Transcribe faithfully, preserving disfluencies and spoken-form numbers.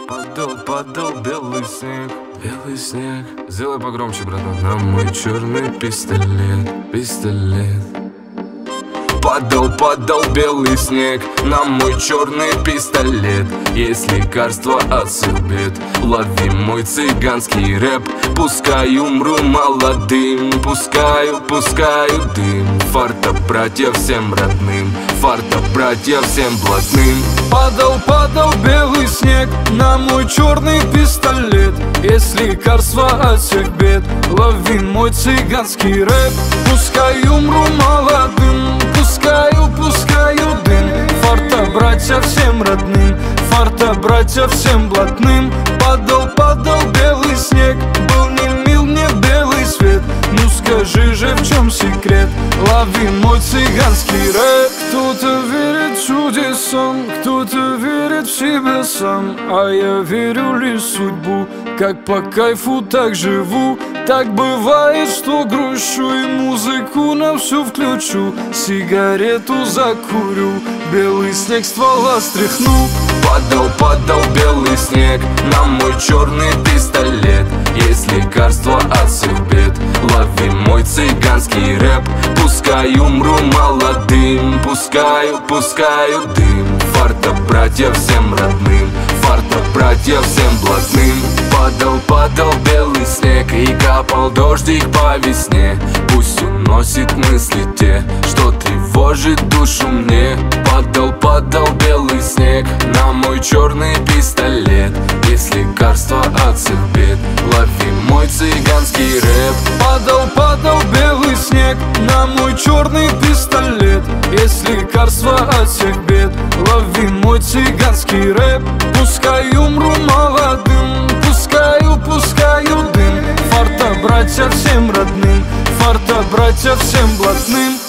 Падал, падал белый снег, белый снег. Сделай погромче, братан. На мой черный пистолет, пистолет. Падал, падал белый снег на мой черный пистолет. Есть лекарство от всех бед. Лови мой цыганский рэп. Пускай умру молодым, пускаю, пускаю дым. Фарта, братья, всем родным, фарта, братья, всем блатным. Падал, падал белый снег на мой черный пистолет. Есть лекарство от всех бед. Лови мой цыганский рэп. Пускай умру молодым, пускаю, пускаю дым. Фарта, братья, всем родным, фарта, братья, всем блатным. Падал, падал белый снег, был не мил мне белый свет. Ну скажи же, в чем секрет? Лови мой цыганский рэп. Кто-то верит чудесам, кто-то верит в себя сам, а я верю лишь в судьбу. Как по кайфу, так живу. Так бывает, что грущу и музыку на всю включу. Сигарету закурю, белый снег ствола стряхну. Падал, падал белый снег на мой черный пистолет. Есть лекарство от всех бед. Лови мой цыганский рэп. Пускай умру молодым, пускаю, пускаю дым. Фарта, братья, всем родным, фарта, братья, всем блатным. Падал, падал белый снег и капал дождик по весне. Пусть уносит мысли те, что тревожит душу мне. Падал, падал белый снег на мой черный пистолет. Есть лекарство от всех бед. Лови мой цыганский рэп. Падал, падал белый снег на мой черный пистолет. Есть лекарство от всех бед. Лови мой цыганский рэп. Пускай умру молодым, пускаю, пускаю дым. Фарта, братья, всем родным, фарта, братья, всем блатным.